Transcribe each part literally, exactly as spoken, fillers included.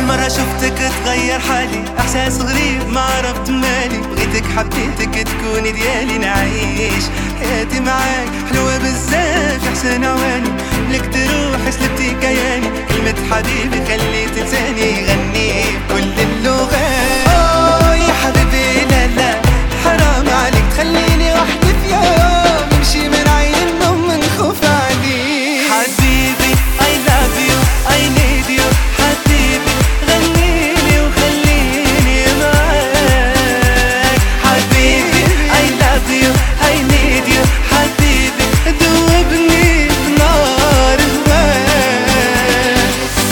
أول مرة شفتك تغير حالي، إحساس غريب ما عرفت مالي، بغيتك حبيتك تكوني ديالي، نعيش حياتي معاك حلوة بزاف يا حسن عواني، لك تروحي سلبتي كياني، كلمة حبيبي خليت لساني يغني بكل اللغات. أوه يا حبيبي لا لا حرام عليك تخليني وحدي في يوم، نمشي من عينهم من خوف عليك. حبيبي I love you I need you، حبيبي غنيلي وخليني معاك. حبيبي I love you I need you، حبيبي دوبني بنار هواك.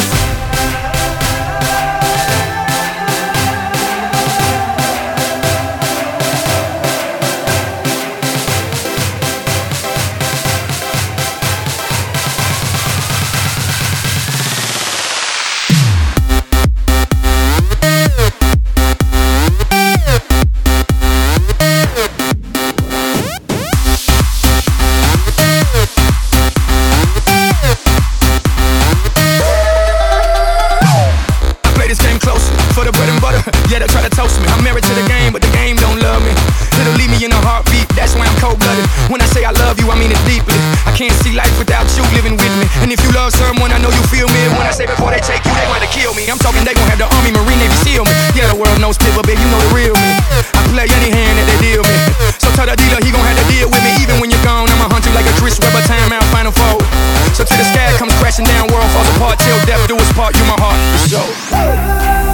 Yeah, they try to toast me. I'm married to the game, but the game don't love me. It'll leave me in a heartbeat, that's why I'm cold-blooded. When I say I love you, I mean it deeply. I can't see life without you living with me. And if you love someone, I know you feel me. When I say before they take you, they want to kill me. I'm talking they gon' have the Army, Marine, Navy, SEAL me. Yeah, the world knows Pivot, baby, you know the real me. I play any hand that they deal me. So tell the dealer he gon' have to deal with me. Even when you're gone, I'ma hunt you like a Chris Webber, time out, final fold. So till the sky comes crashing down, world falls apart, till death do us part, you my heart, for sure.